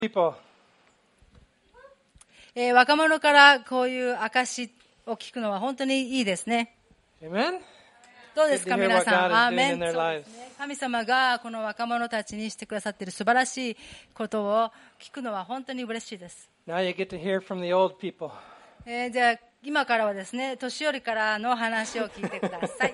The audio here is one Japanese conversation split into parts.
people. 若者からこういう証を聞くのは本当にいいですね。 Amen? どうですか Good to hear 皆 what さ God ん。 is アー doing メン。 in their そう lives. ですね。神様がこの若者たちにしてくださっている素晴らしいことを聞くのは本当に嬉しいです。 Now you get to hear from the old people. じゃあ今からはですね、年寄りからの話を聞いてください。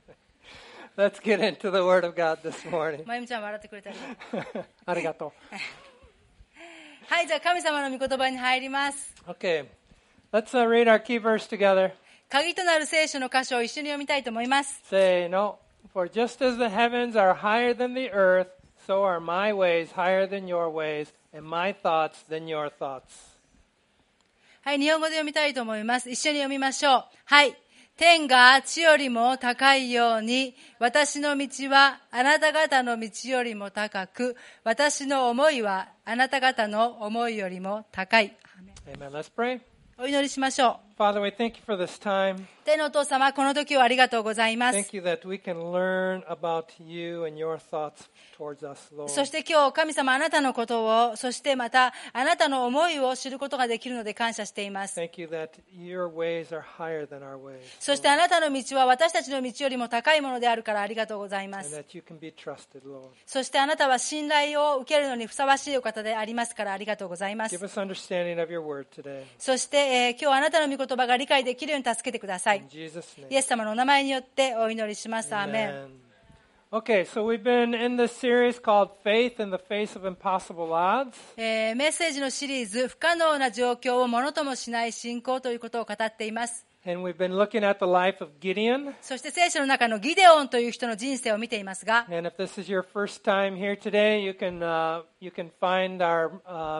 Let's get into the Word of God this morning. まゆみちゃん笑ってくれてありがとう。 ありがとはい、じゃあ神様の御言葉に入ります。 う。Okay. Let's read our key verse together. 鍵となる聖書の箇所を一緒に読みたいと思います。 Say, no, for just as the heavens are higher than the earth, so are my ways higher than your ways, and my thoughts than your thoughts. はい、日本語で読みたいと思います。一緒に読みましょう。はい。天が地よりも高いように、私の道はあなた方の道よりも高く、私の思いはあなた方の思いよりも高い。 Amen. Let's pray. お祈りしましょう。 Father, we thank you for this time. 天のお父様、この時をありがとうございます。 Thank you that we can learn about you and your thoughts towards us, Lord. そして今日、神様あなたのことを、そしてまたあなたの思いを知ることができるので感謝しています。 Thank you that your ways are higher than our ways. そしてあなたの道は私たちの道よりも高いものであるからありがとうございま And す。 that you can be trusted, Lord. そしてあなたは信頼を受けるのにふさわしいお方でありますからありがとうございま Give す。 us understanding of your word today. そして、今日あなたの御言葉が理解できるように助けてください。 In Jesus' イ name. エス様のお名前によってお祈りします。アーメン。 Amen. Okay, so we've been in this series called Faith in the Face of Impossible Odds. メッセージのシリーズ、不可能な状況をものともしない信仰ということを語っています。 And we've been looking at the life of Gideon. そして聖書の中のギデオンという人の人生を見ていますが、 And if this is your first time here today, you can find our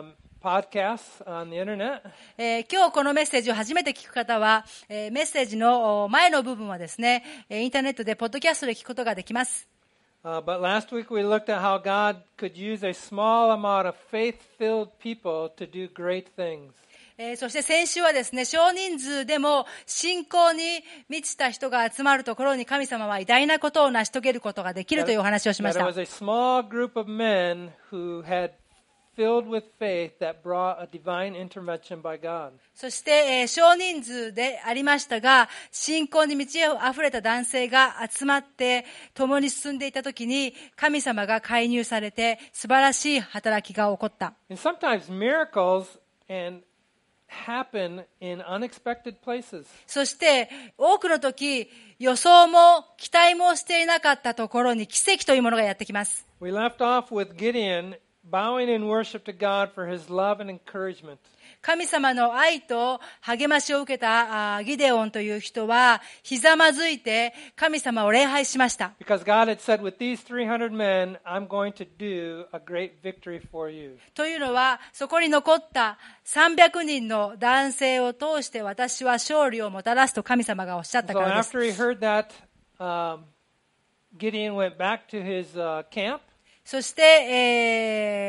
podcasts on the internet. 今日このメッセージを初めて聞く方は、メッセージの前の部分はですね、インターネットでポッドキャストで聞くことができます。 But last week we looked at how God could use a small amount of faith-filled people to do great things. そして先週はですね、少人数でも信仰に満ちた人が集まるところに神様は偉大なことを成し遂げることができるというお話をしまし That た it。was a small group of men who had filled with faith that brought a divine intervention by God. そして、少人数でありましたが、信仰に満ち溢れた男性が集まって共に進んでいたときに、神様が介入されて素晴らしい働きが起こった。 And sometimes miracles happen in unexpected places. そして多くの時、予想も期待もしていなかったところに奇跡というものがやってきます。 We left off with Gideon bowing in worship to God for his love and encouragement. 神様の愛と励ましを受けたギデオンという人はひざまずいて神様を礼拝しました。 Because God had said, with these 300 men, I'm going to do a great victory for you. というのはそこに残った300人の男性を通して私は勝利をもたらすと神様がおっしゃった So からです。 after he heard that, Gideon went back to his camp. そして、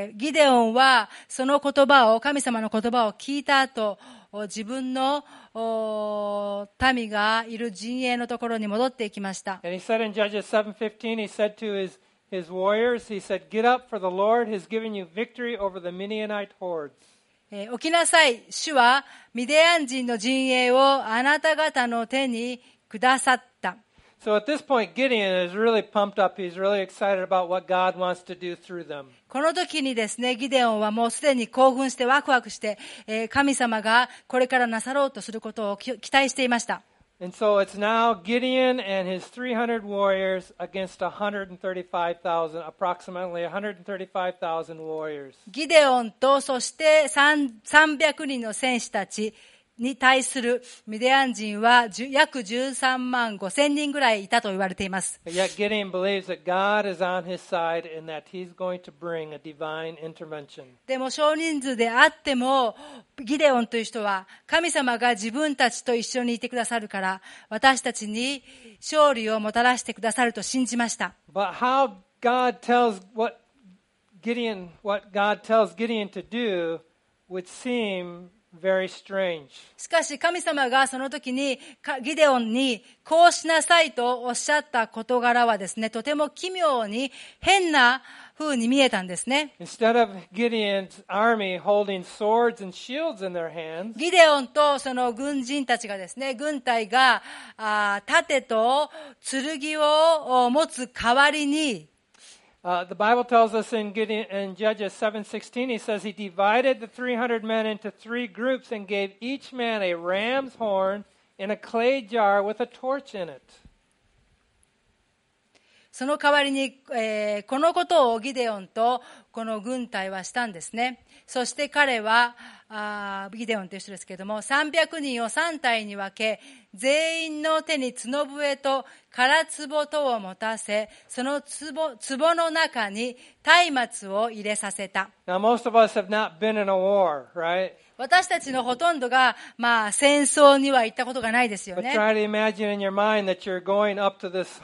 ギデオンはその言葉を、神様の言葉を聞いた後、自分の民がいる陣営のところに戻っていきました。 And he said in Judges 7:15, he said to his warriors, he said, get up, for the Lord has given you victory over the Midianite hordes. 起きなさい。主はミディアン人の陣営をあなた方の手にくださった。 So at this point, Gideon is really pumped up. He's really excited about what God wants to do through them. この時にですね、ギデオンはもうすでに興奮してワクワクして、神様がこれからなさろうとすることを期待していました。 And so it's now Gideon and his 300 warriors against 135,000, approximately 135,000 warriors. ギデオンとそして300人の戦士たちに対するミディアン人は約13万5千人ぐらいいたと言われています。 But yet Gideon believes that God is on his side and that he's going to bring a divine intervention. でも少人数であってもギデオンという人は神様が自分たちと一緒にいてくださるから私たちに勝利をもたらしてくださると信じました。 But how God tells what God tells Gideon to do would seem very strange. しかし神様がその時にギデオンにこうしなさいとおっしゃった事柄はですね、とても奇妙に変な風に見えたんですね。 Instead of Gideon's army holding swords and shields in their hands, ギデオンとその軍人たちがですね、軍隊が盾と剣を持つ代わりに、 the Bible tells us in Judges 7:16, he says he divided the 300 men into 3 groups and gave each man a ram's horn in a clay jar with a torch in it. その代わりに、このことをギデオンとこの軍隊はしたんですね。そして彼はギデオンという人ですけれども、300人を3隊に分け、全員の手に角笛と唐壺とを持たせ、その壺の中に松明を入れさせた。 Now, most of us have not been in a war, right? 私たちのほとんどが、戦争には行ったことがないですよ But ね。 try to imagine in your mind that you're going up to this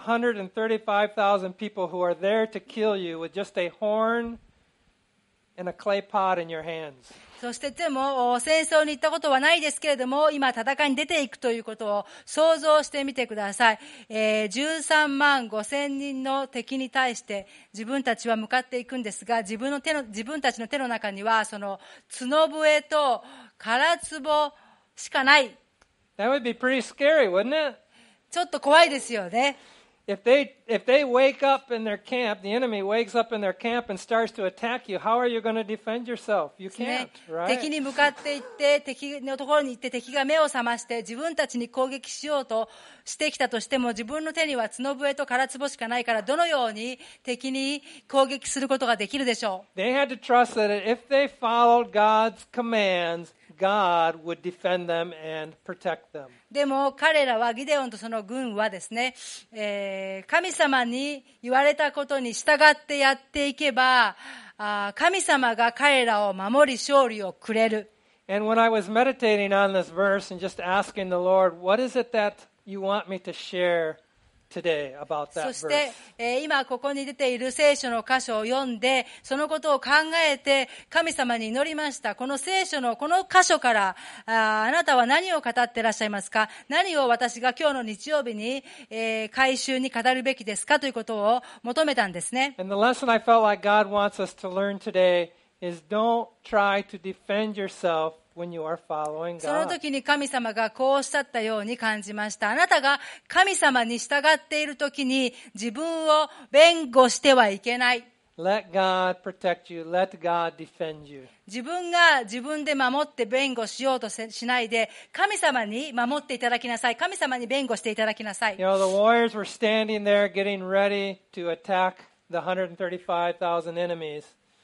135,000 people who are there to kill you with just a horn and a clay pot in your hands. そしてでも戦争に行ったことはないですけれども、今戦いに出ていくということを想像してみてください。13万5千人の敵に対して自分たちは向かっていくんですが、自分たちの手の中にはその角笛と唐壺しかない。 That would be pretty scary, wouldn't it? ちょっと怖いですよね。 If they wake up in their camp, the enemy wakes up in their camp and starts to attack you, how are you going to defend yourself? You can't, 敵 right? に向かっていって敵のところに行って敵が目を覚まして自分たちに攻撃しようとしてきたとしても、自分の手には角笛と唐壺しかないから、どのように敵に攻撃することができるでしょう。 They had to trust that if they followed God's commands, God would defend them and protect them. でも彼らは、ギデオンとその軍はですね、神様に言われたことに従ってやっていけば、神様が彼らを守り勝利をくれる。 And when I was meditating on this verse and just asking the Lord, what is it that you want me to share today about そ that して verse?、 今ここに出ている聖書の箇所を読んで、そのことを考えて神様に祈りました。この聖書のこの箇所からあなたは何を語っていらっしゃいますか？何を私が今日の日曜日に、改宗に語るべきですかということを求めたんですね。 And the lesson I felt like God wants us to learn today is don't try to defend yourself when you are following その God. 時に神様がこうおっしゃったように感じました。あなたが神様に従っている時に自分を弁護してはいけない。 Let God protect you. Let God defend you. 自分が自分で守って弁護しようとしないで、神様に守っていただきなさい。神様に弁護していただきなさい。 You know, the warriors were standing there getting ready to attack the 135,000 enemies.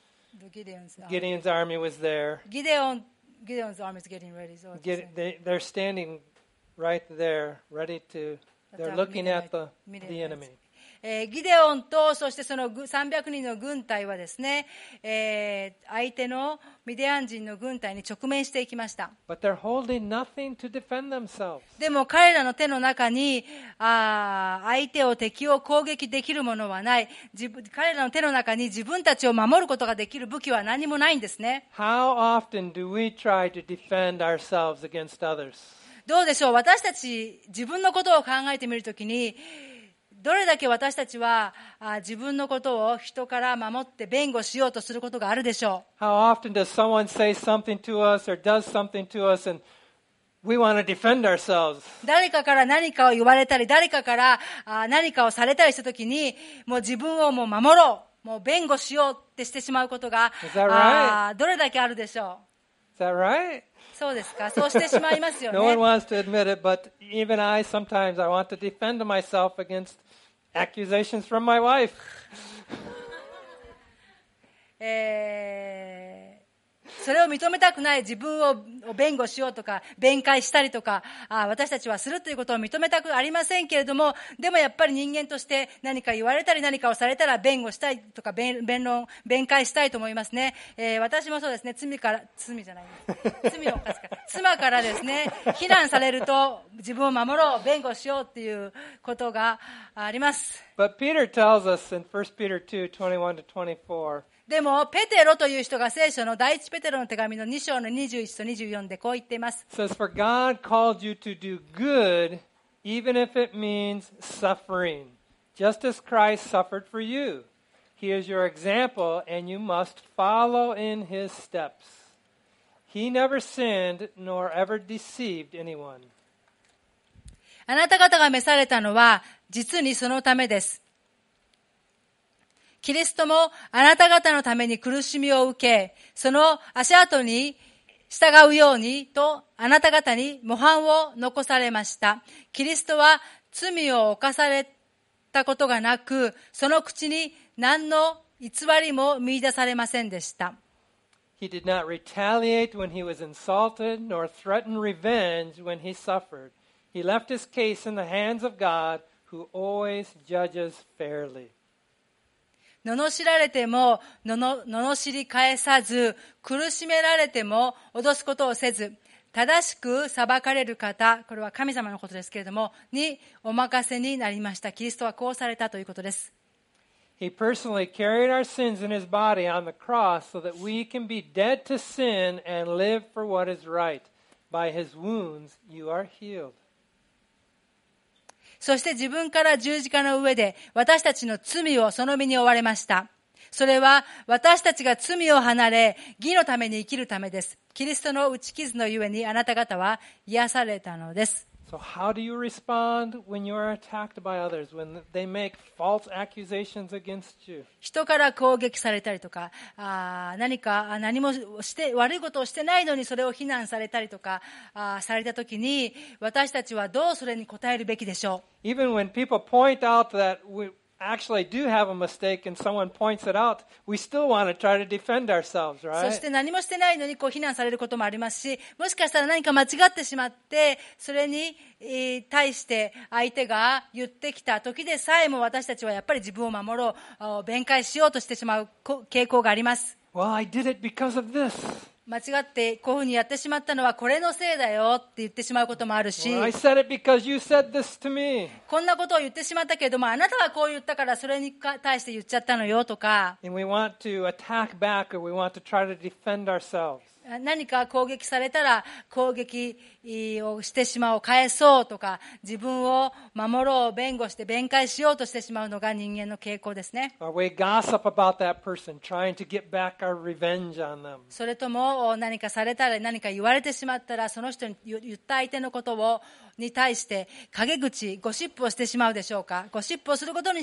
Gideon's army was there. Gideon's army is getting ready. So They're standing right there, ready to, they're looking at the enemy. ギデオンとそしてその300人の軍隊はですね、相手のミディアン人の軍隊に直面していきました。 But they're holding nothing to defend themselves. でも彼らの手の中に相手を敵を攻撃できるものはない。彼らの手の中に自分たちを守ることができる武器は何もないんですね。 How often do we try to defend ourselves against others? どうでしょう。私たち自分のことを考えてみるときに、どれだけ私たちは自分のことを人から守って弁護しようとすることがあるでしょう。 How often does someone say something to us or does something to us and we want to defend ourselves? 誰かから何かを言われたり、誰かから何かをされたりしたときに、もう自分をもう守ろう、もう弁護しようってしてしまうことが、 Is that right? どれだけあるでしょ Is that right? う。そうですか。そうしてしまいますよ No one ね。 wants to admit it, but even I sometimes I want to defend myself against accusations from my wife. それを認めたくない自分を弁護しようとか弁解したりとか私たちはするということを認めたくありませんけれども、でもやっぱり人間として何か言われたり何かをされたら弁護したいとか弁解したいと思いますね。私もそうですね。罪の妻からですね、非難されると自分を守ろう、弁護しようっていうことがあります。 But Peter tells us in 1 Peter 2:21-24. でも、ペテロという人が聖書の第一ペテロの手紙の2章の21と24でこう言っています。 It says, For God called you to do good, even if it means suffering, just as Christ suffered for you. He is your example, and you must follow in his steps. He never sinned, nor ever deceived anyone. あなた方が召されたのは、実にそのためです。キリストもあなた方のために苦しみを受け、その足跡に従うようにとあなた方に模範を残されました。キリストは罪を犯されたことがなく、その口に何の偽りも見出されませんでした。 He did not retaliate when he was insulted, nor threaten revenge when he suffered. He left his case in the hands of God, who always judges fairly. 罵られても罵り返さず、苦しめられても脅すことをせず、正しく裁かれる方、これは神様のことですけれども、にお任せになりました。キリストはこうされたということです。 He personally carried our sins in his body on the cross so that we can be dead to sin and live for what is right. By his wounds you are healed. そして自分から十字架の上で私たちの罪をその身に負われました。それは私たちが罪を離れ、義のために生きるためです。キリストの打ち傷のゆえにあなた方は癒されたのです。 So how do you respond when you are attacked by others, when they make false accusations against you? 人から攻撃されたりとか、何も悪いことをしてないのにそれを非難されたりとかされたときに、私たちはどうそれに応えるべきでしょう。 Even when people point out that we actually do have a mistake and someone points it out, we still want to try to defend ourselves, そ right? して何もしてないのに非難されることもありますし、もしかしたら何か間違ってしまって、それに対して相手が言ってきた時でさえも私たちはやっぱり自分を守ろう、弁解しようとしてしまう傾向があります。 Well, I did it because of this. 間違ってこういうふうにやってしまったのはこれのせいだよって言ってしまうこともあるし、 Well, I said it because you said this to me. こんなことを言ってしまったけれども、あなたがこう言ったからそれに対して言っちゃったのよとか、 And we want to attack back or we want to try to defend ourselves. 何か攻撃されたら攻撃をしてしまおう、返そうとか、自分を守ろう、弁護して弁解しようとしてしまうのが人間の傾向ですね。 Or we gossip about that person, trying to get back our revenge on them. それとも何かされたら、何か言われてしまったら、その人に言った相手のことに対して陰口、ゴシップをしてしまうでしょうか。ゴシップをすること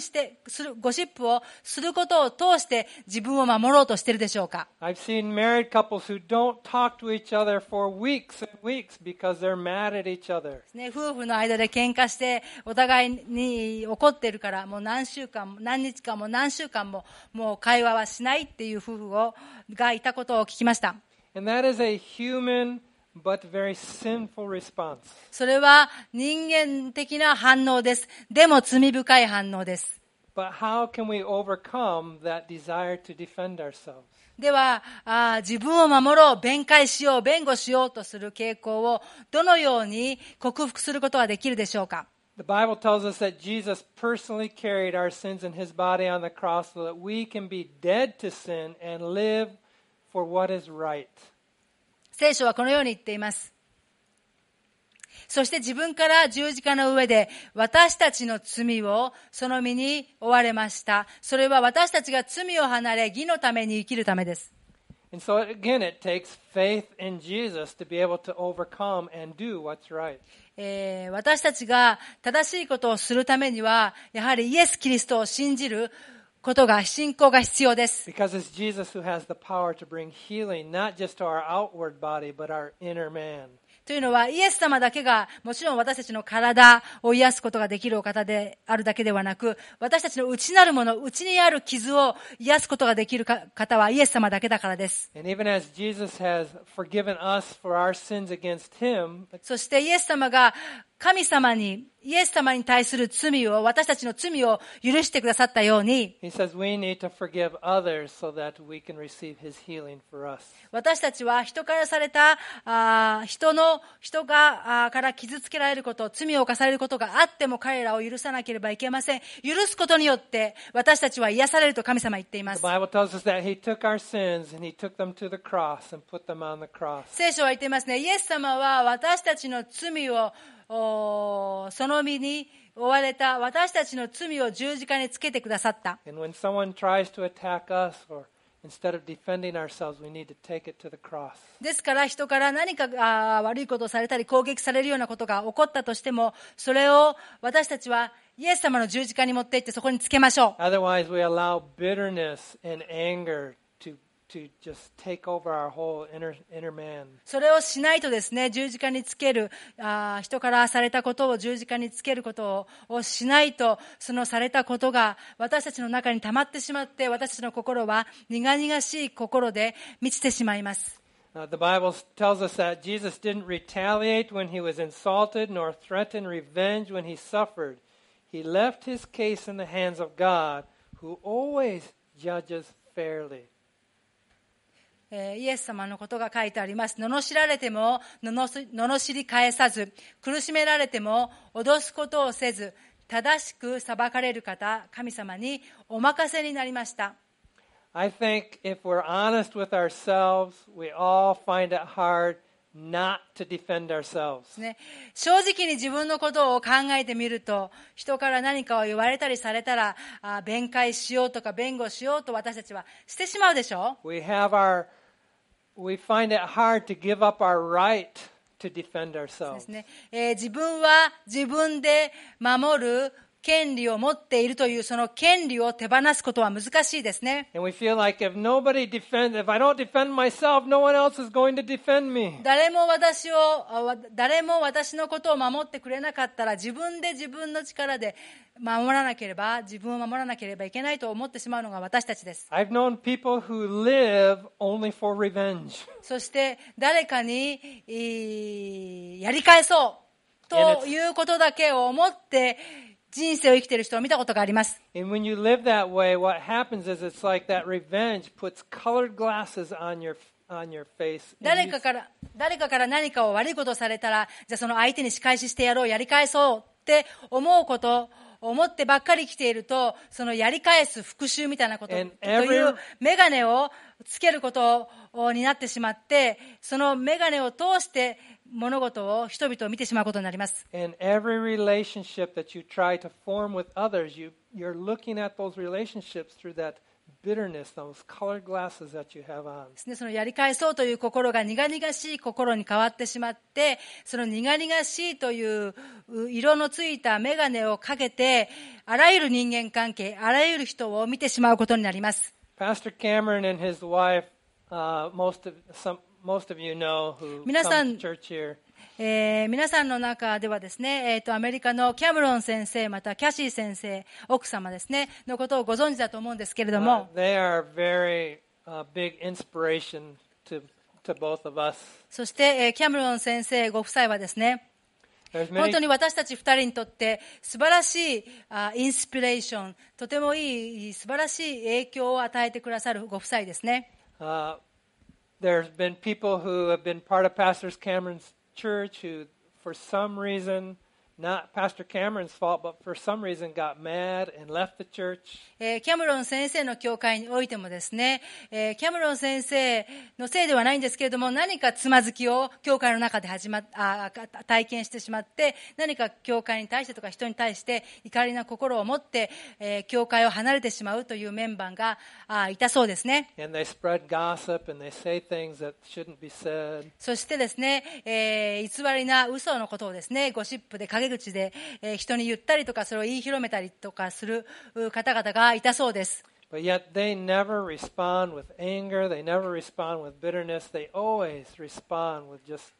を通して自分を守ろうとしているでしょうか。 I've seen married couples who don't talk to each other for weeks and weeks because they're mad at each other. 夫婦の間で喧嘩してお互いに怒っているから、もう何日間ももう会話はしないっていう夫婦がいたことを聞きました。 And that is a human but very sinful response. それは人間的な反応です。でも罪深い反応です。 But how can we overcome that desire to defend ourselves? では自分を守ろう、弁解しよう、弁護しようとする傾向をどのように克服することができるでしょうか。 The Bible tells us that Jesus personally carried our sins in his body on the cross so that we can be dead to sin and live for what is right. 聖書はこのように言っています。そして自分から十字架の上で私たちの罪をその身に負われました。それは私たちが罪を離れ義のために生きるためです。 And so again, it takes faith in Jesus to be able to overcome and do what's right. 私たちが正しいことをするためには、やはりイエス・キリストを信じる信仰が必要です。 Because it's Jesus who has the power to bring healing, not just to our outward body, but our inner man. というのは、イエス様だけがもちろん私たちの体を癒すことができるお方であるだけではなく、私たちの内なるもの、内にある傷を癒すことができる方はイエス様だけだからです。 And even as Jesus has forgiven us for our sins against him, そしてイエス様が神様にイエス様に対する罪を、私たちの罪を許してくださったように、 He says we need to forgive others so that we can receive His healing for us. 私たちは人からされた、人がから傷つけられること、罪を犯されることがあっても彼らを許さなければいけません。許すことによって私たちは癒されると神様は言っていま The す。 Bible tells us that He took our sins and He took them to the cross and put them on the cross. 聖書は言っていますね。イエス様は私たちの罪をその身に追われた私たちの罪を十字架につけてくださった。 And when someone tries to attack us, or instead of defending ourselves, we need to take it to the cross. ですから人から何か悪いことをされたり攻撃されるようなことが起こったとしても、それを私たちはイエス様の十字架に持って行ってそこにつけましょう。 Otherwise, we allow bitterness and anger to just take over our whole inner man. それをしないとですね、十字架につける、人からされたことを十字架につけることをしないと、そのされたことが私たちの中に溜まってしまって、私たちの心は苦々しい心で満ちてしまいます。 The Bible tells us that Jesus didn't retaliate when he was insulted, nor threaten revenge when he suffered. He left his case in the hands of God, who always judges fairly. イエス様のことが書いてあります。罵られても罵り返さず、苦しめられても脅すことをせず、正しく裁かれる方、神様にお任せになりました。 I think if we're honest with ourselves, we all find it hard not to defend ourselves. ね、正直に自分のことを考えてみると、人から何かを言われたりされたら、弁解しようとか弁護しようと私たちはしてしまうでしょう。 We find it hard to give up our right to defend そうで ourselves. すね。自分は自分で守る権利を持っているというその権利を手放すことは難しいですね。 And we feel like if I don't defend myself, no one else is going to defend me. 誰も私のことを守ってくれなかったら、自分で自分の力で自分を守らなければいけないと思ってしまうのが私たちです。 I've known people who live only for revenge. そして誰かにやり返そうということだけを思って人生を生きている人を見たことがあります。 And when you live that way, what happens is it's like that revenge puts colored glasses on your face. 誰かから何かを悪いことをされたら、じゃあその相手に仕返ししてやろう、やり返そうって思ってばっかり生きていると、そのやり返す復讐みたいなことというメガネをつけることになってしまって、そのメガネを通して物事を人々を見てしまうことになります。 And every relationship that you try to form with others, you're looking at those relationships through that bitterness, those colored glasses that you have on. ですね、そのやり返そうという心が苦々しい心に変わってしまって、その苦々しいという色のついた眼鏡をかけて、あらゆる人間関係、あらゆる人を見てしまうことになります。 Pastor Cameron and his wife, most of you know who come to church here. 皆さんの中ではですね、アメリカのキャメロン先生、またキャシー先生、奥様ですね、のことをご存知だと思うんですけれども、 They are very big inspiration to both of us. そして、キャメロン先生ご夫妻はですね、本当に私たち二人にとって素晴らしいインスピレーション、とてもいい素晴らしい影響を与えてくださるご夫妻ですね。 There's been people who have been part of Pastor Cameron's church who, for some reason, not Pastor Cameron's fault, but for some reason got mad and left the church. キャメロン先生の教会においてもですね、キャメロン先生のせいではないんですけれども、何かつまずきを教会の中で体験してしまって、何か教会に対してとか人に対して怒りの心を持って、教会を離れてしまうというメンバーがいたそうですね。 And they spread gossip and they say things that shouldn't be said. そしてですね、偽りな嘘のことをですね、ゴシップで陰口で、人に言ったりとか、それを言い広めたりとかする方々がいたそうです。 But yet they never respond with anger. They never respond with bitterness. They always respond with just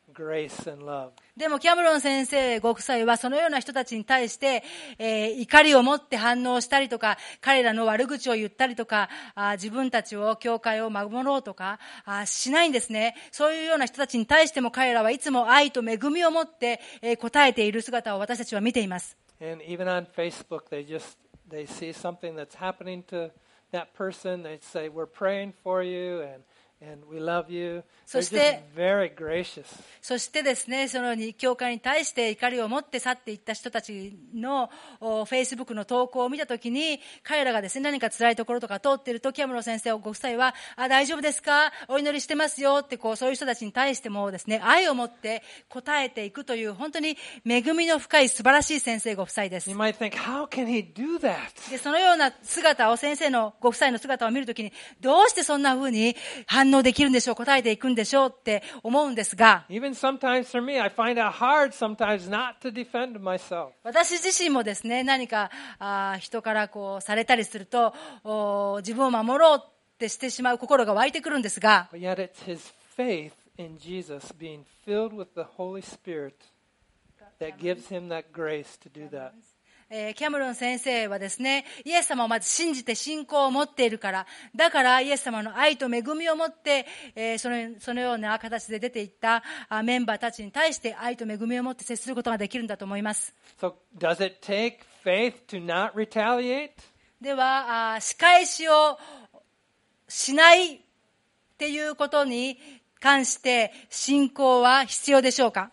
grace and love. でもキャメロン先生ご夫妻はそのような人たちに対して、怒りを持って反応したりとか、彼らの悪口を言ったりとか、自分たちを教会を守ろうとかしないんですね。そういうような人たちに対しても彼らはいつも愛と恵みを持って、答えている姿を私たちは見ています。 And even on Facebook, they see something that's happening to that person. They say, "We're praying for you," and we love you. They're just very gracious. そしてですね、そのように教会に対して怒りを持って去っていった人たちのFacebook の投稿を見たときに、彼らがですね、何か辛いところとか通っていると、キャメロン先生ご夫妻は、大丈夫ですか？お祈りしてますよってそういう人たちに対してもですね、愛を持って答えていくという、本当に恵みの深い素晴らしい先生ご夫妻です。 You might think, how can he do that? で、そのような姿を、先生のご夫妻の姿を見るときに、どうしてそんな風に反応できるんでしょう、答えていくんでしょうって思うんですが、 Even sometimes for me, I find it hard sometimes not to defend myself. 私自身もですね、何か人からされたりすると、自分を守ろうってしてしまう心が湧いてくるんですが、 But yet it's his faith in Jesus being filled with the Holy Spirit that gives him that grace to do that. キャメロン先生はですね、イエス様をまず信じて信仰を持っているから、だからイエス様の愛と恵みを持って、そのような形で出ていったメンバーたちに対して愛と恵みを持って接することができるんだと思います。 So does it take faith to not retaliate? では、仕返しをしないっていうことに関して信仰は必要でしょうか？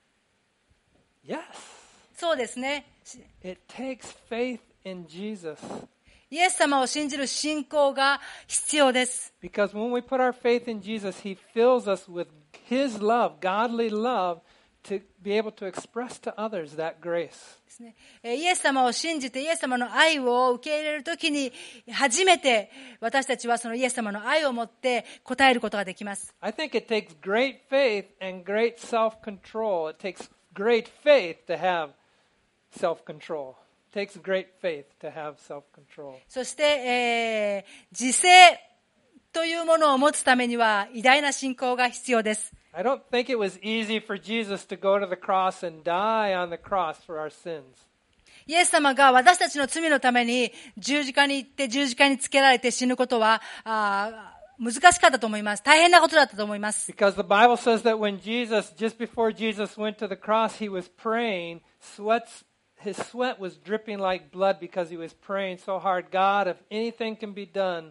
Yes. そうですね。 It takes faith in Jesus. イエス様を信じる信仰が必要です。 Because when we put our faith in Jesus, He fills us with His love, godly love, to be able to express to others that grace. ですね。イエス様を信じてイエス様の愛を受け入れるときに初めて私たちはそのイエス様の愛を持って答えることができます。 I think it takes great faith and great self-control. It takes great faith to have self-control. It takes great faith to have self-control. そして、自制というものを持つためには偉大な信仰が必要です。 I don't think it was easy for Jesus to go to the cross and die on the cross for our sins. イエス様が私たちの罪のために十字架に行って十字架につけられて死ぬことは難しかったと思います。大変なことだったと思います。 Because the Bible says that when just before Jesus went to the cross, he was praying, his sweat was dripping like blood because he was praying so hard. God, if anything can be done,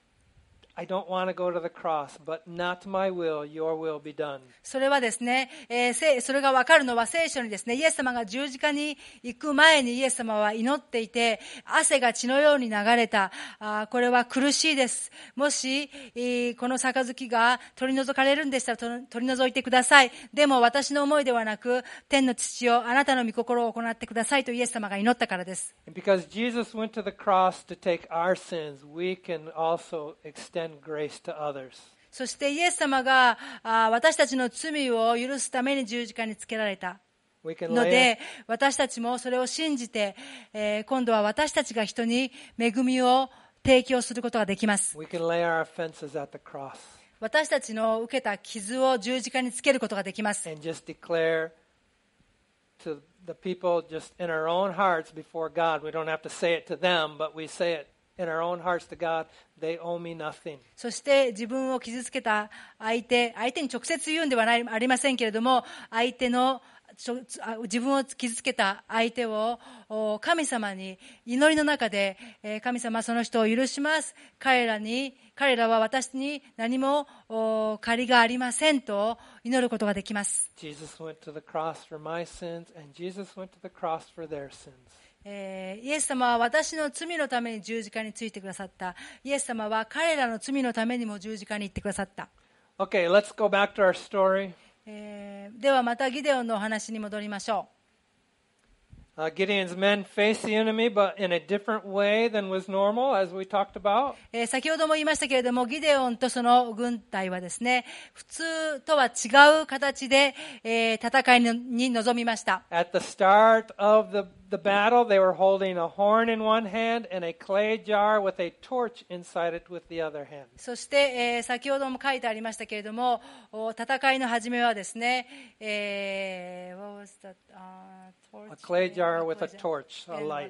I don't want to go to the cross, but not my will, your will be done. それはですね、それがわかるのは聖書にですね、イエス様が十字架に行く前にイエス様は祈っていて、汗が血のように流れた。これは苦しいです。もし、この杯が取り除かれるんでしたら取り除いてください。でも私の思いではなく、天の父よ、あなたの御心を行ってくださいとイエス様が祈ったからです。 And because Jesus went to the cross to take our sins, we can also extend grace to others. そしてイエス様が私たちの罪を許すために十字架につけられたので、私たちもそれを信じて、今度は私たちが人に恵みを提供することができます。 We can lay our offenses at the cross 私たちの受けた傷を十字架につけることができます。 and just declare to the people just in our own hearts before God. We don't have to say it to them, but we say it in our own hearts to God. They owe me nothing. そして自分を傷つけた相手に直接言うんではありませんけれども、自分を傷つけた相手を神様に祈りの中で、神様その人を許します。彼らは私に何も借りがありませんと祈ることができます。 Jesus went to the cross for my sins, and Jesus went to the cross for their sins. イエス様は私の罪のために十字架についてくださった。イエス様は彼らの罪のためにも十字架に行ってくださった。 Okay, let's go back to our story. ではまたギデオンのお話に戻りましょう。 Gideon's men faced the enemy, but in a different way than was normal, as we talked about. 先ほども言いましたけれども、ギデオンとその軍隊はですね、普通とは違う形で、戦いに臨みました。 At the start of the the battle, they were holding a horn in one hand and a clay jar with a torch inside it with the other hand. そして、先ほども書いてありましたけれども、戦いの始めはですね、what was that? Torch? A clay jar with a torch, a light,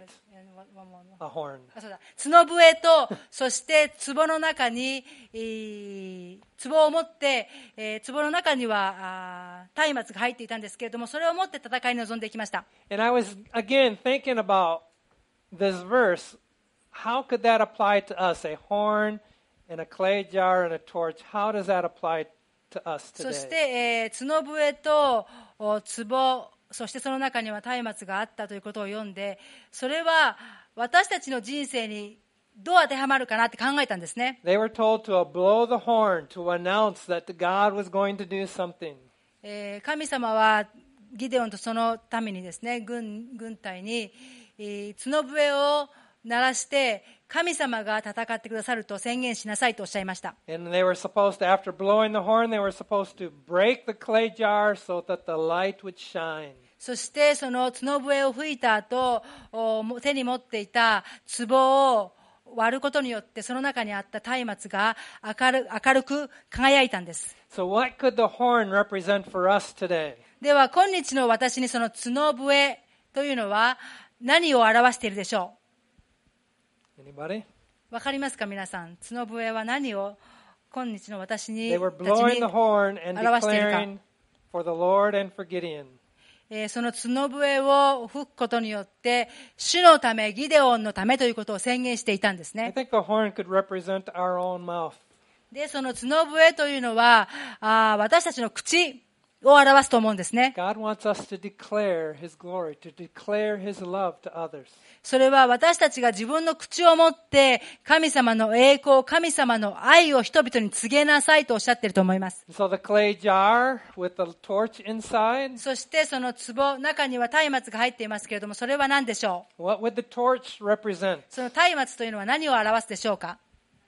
a horn. そうだ、角笛と、そして壺の中に、壺を持って、壺の中には松明が入っていたんですけれども、それを持って戦いに臨んでいきました。 And I was again thinking about this verse. How could that apply to us? A horn and a clay jar and a torch. How does that apply to us そし today? て、角笛と壺、そしてその中には松明があったということを読んで、それは私たちの人生にどう当てはまるかなって考えたんですね。 They were told to blow the horn to announce that God was going to do something. 神様はギデオンとそのためにですね、軍隊に角笛を鳴らして神様が戦ってくださると宣言しなさいとおっしゃいました。 And they were supposed to, after blowing the horn, they were supposed to break the clay jar so that the light would shine. そしてその角笛を吹いた後、手に持っていた壺を割ることによってその中にあった松明が明るく輝いたんです。 So what could the horn represent for us today? では今日の私にその角笛というのは何を表しているでしょう？ Anybody? わかりますか皆さん。角笛は何を今日の私に They were たち blowing に the horn and 表しているか。 declaring for the Lord and for Gideon. その角笛を吹くことによって主のため、ギデオンのためということを宣言していたんですね。 I think the horn could represent our own mouth. で、その角笛というのは私たちの口を表すと思うんですね。 God wants us to declare His glory, to declare His love to others. それは私たちが自分の口を持って神様の栄光、神様の愛を人々に告げなさいとおっしゃっていると思います。 So the clay jar with the torch inside, そしてその壺、中には松明が入っていますけれども、それは何でしょう？ what would the torch represent? その松明というのは何を表すでしょうか？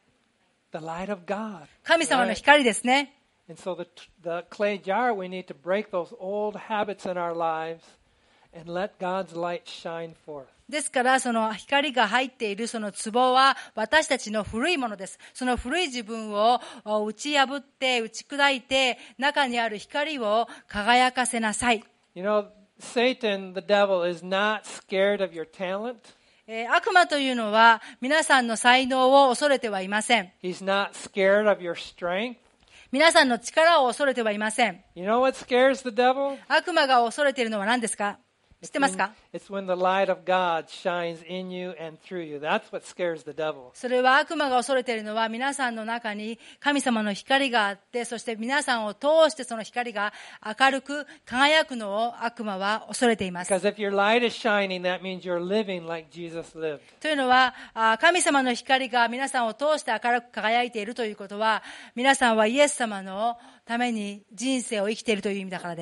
The light of God. 神様の Right? 光ですね。 And so the clay jar, we need to break those old habits in our lives and let God's light shine forth. ですからその光が入っているその壺は私たちの古いものです。その古い自分を打ち破って打ち砕いて中にある光を輝かせなさい。 You know, Satan, the devil, is not scared of your talent. 悪魔というのは皆さんの才能を恐れてはいません。 He's not scared of your strength. 皆さんの力を恐れてはいません。 You know what scares the devil? 悪魔が恐れているのは何ですか？知ってますか？ It's when the light of God shines in you and through you. That's what scares the devil. それは悪魔が恐れているのは皆さんの中に神様の光があって、そして皆さんを通してその光が明るく輝くのを悪魔は恐れています。 Because if your light is shining, that means you're living like Jesus lived. というのは神様の光が皆さんを通して明るく輝いているということは、皆さんはイエス様のために人生を生きているという意味だからです。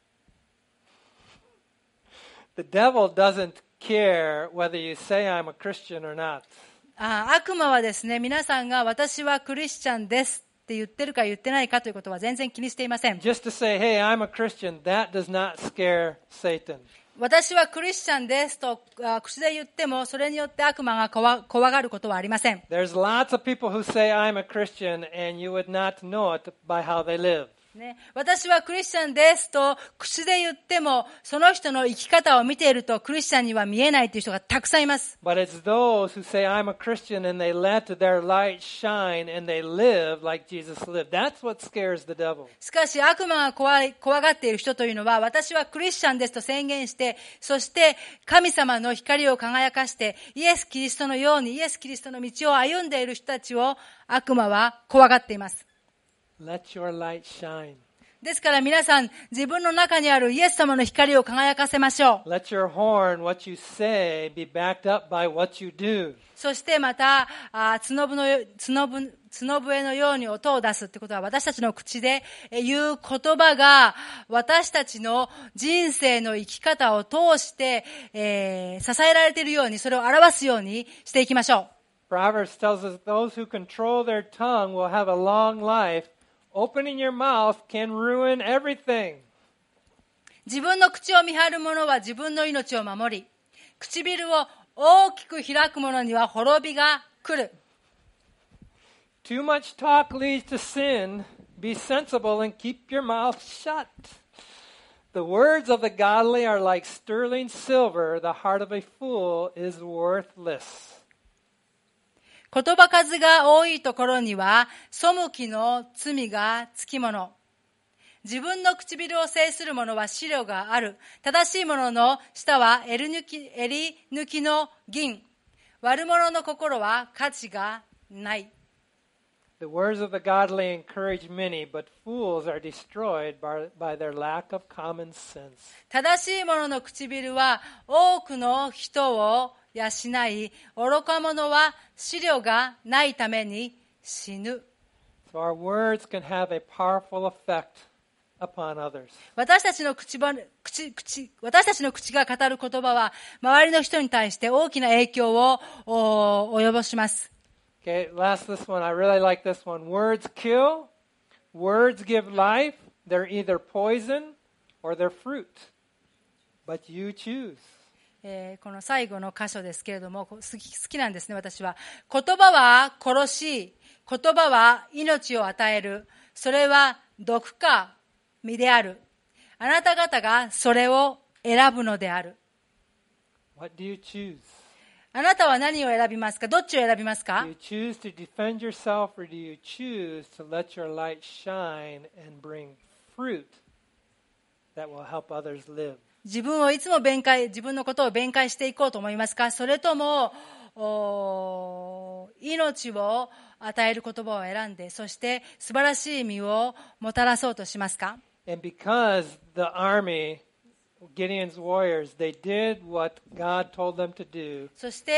The devil doesn't care whether you say I'm a Christian or not. 悪魔はですね、皆さんが私はクリスチャンですって言ってるか言ってないかということは全然気にしていません。 Just to say, hey, I'm a Christian, that does not scare Satan. 私はクリスチャンですと口で言っても、それによって悪魔が怖がることはありません。 There's lots of people who say I'm a Christian and you would not know it by how they live. ね、私はクリスチャンですと口で言っても、その人の生き方を見ているとクリスチャンには見えないという人がたくさんいます。 But it's those who say I'm a Christian and they let their light shine and they live like Jesus lived. That's what scares the devil. しかし悪魔が怖がっている人というのは、私はクリスチャンですと宣言して、そして神様の光を輝かして、イエス・キリストのようにイエス・キリストの道を歩んでいる人たちを悪魔は怖がっています。 Let your light shine. ですから皆さん、自分の中にあるイエス様の光を輝かせましょう。 Let your horn, what you say, be backed up by what you do. そしてまた角笛のように音を出すってことは、私たちの口で言う言葉が私たちの人生の生き方を通して、支えられているように、それを表すようにしていきましょう。 Proverbs tells us those who control their tongue will have a long life. Opening your mouth can ruin everything. 自分の口を見張る者は自分の命を守り、 唇を大きく開く者には滅びが来る。 Too much talk leads to sin. Be sensible and keep your mouth shut. The words of the godly are like sterling silver. The heart of a fool is worthless. 言葉数が多いところには、背きの罪がつきもの。自分の唇を制する者は資料がある。正しい者の舌は襟抜きの銀。悪者の心は価値がない。 The words of the godly encourage many, but fools are destroyed by their lack of common sense. 正しい者の唇は多くの人を養い、愚か者は資料がないために死ぬ。 So our words can have a powerful effect upon others. 私たちの口が語る言葉は周りの人に対して大きな影響を及ぼします。 Okay, this one. I really like this one. Words kill. Words give life. They're either poison or they're fruit. But you choose. この最後の箇所ですけれども、好きなんですね、私は。言葉は殺し、言葉は命を与える。それは毒か実である。あなた方がそれを選ぶのである。 What do you choose? あなたは何を選びますか？どっちを選びますか？ Do you choose to defend yourself or do you choose to let your light shine and bring fruit that will help others live? 自分をいつも自分のことを弁解していこうと思いますか？それとも命を与える言葉を選んで、そして素晴らしい実をもたらそうとしますか？ And because the army, Gideon's warriors, they did what God told them to do. そして、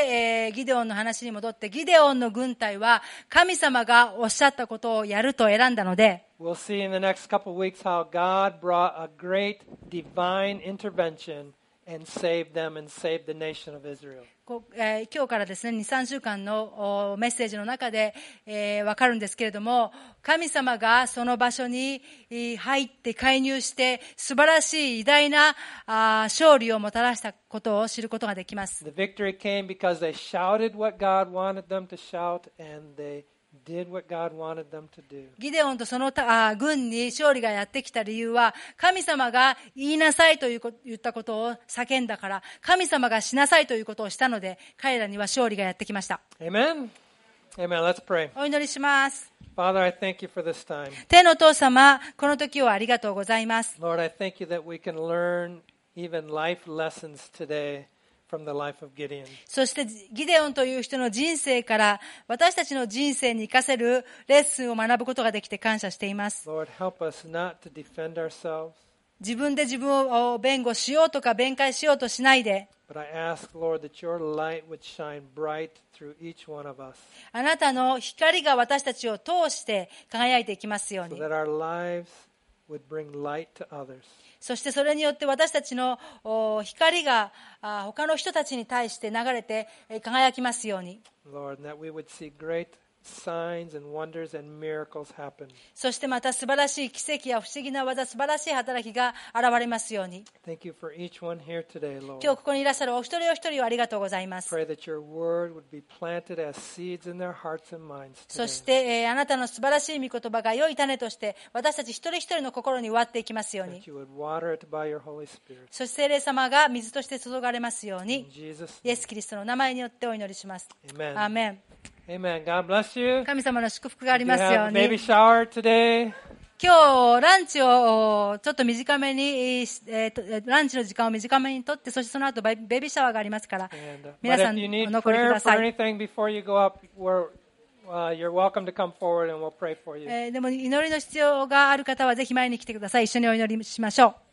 ギデオンの話に戻って、ギデオンの軍隊は神様がおっしゃったことをやると選んだので、 We'll see in the next couple of weeks how God brought a great divine intervention and saved them and saved the nation of Israel. 今日からですね、2、3週間のメッセージの中で、わかるんですけれども、神様がその場所に入って介入して、素晴らしい偉大な勝利をもたらしたことを知ることができます。 The victory came because they shouted what God wanted them to shout and they did what God wanted them to do. ギデオンとその軍に勝利がやってきた理由は、神様が言いなさいと言ったことを叫んだから、神様がしなさいということをしたので、彼らには勝利がやってきました。 Amen? Amen. Let's pray. お祈りします。 Father, I thank you for this time. 天のお父様、この時をありがとうございます。 Lord, I thank you that we can learn even life lessons today from the life of Gideon. そしてギデオンという人の人生から私たちの人生に生かせるレッスンを学ぶことができて感謝しています。 Lord, help us not to defend ourselves. 自分で自分を弁護しようとか弁解しようとしないで、 But I ask, Lord, that your light would shine bright through each one of us, あなたの光が私たちを通して輝いていきますよう so に。 that our lives would bring light to others. そしてそれによって私たちの光が他の人たちに対して流れて輝きますように。 Lord, and that we would see great signs and wonders and miracles happen. そしてまた素晴らしい奇跡や不思議な技、素晴らしい働きが現れますように。 Thank you for each one here today, Lord. 今日ここにいらっしゃるお一人お一人をありがとうございます。 Pray that your word would be planted as seeds in their hearts and minds そ today. して、あなたの素晴らしい御言葉が良い種として私たち一人一人の心に植わっていきますように。 That you would water it by your Holy Spirit. そして聖霊様が水として注がれますよう In に。 Jesus' イエス・キリストの名前によってお祈りします。 name. アー Amen. メン。 Amen. God bless you. 神様の祝福があり You ますよ have う a baby に。 shower today. 今日ランチをちょっと短めに、ランチの時間を短めにとって、そしてその後ベビーシャワーがありますから、 And, 皆 but さ if ん you お need 残りく prayer だ for さい。 anything before you go up, you're welcome to come forward and we'll pray for you. でも祈りの必要がある方はぜひ前に来てください。一緒にお祈りしましょう。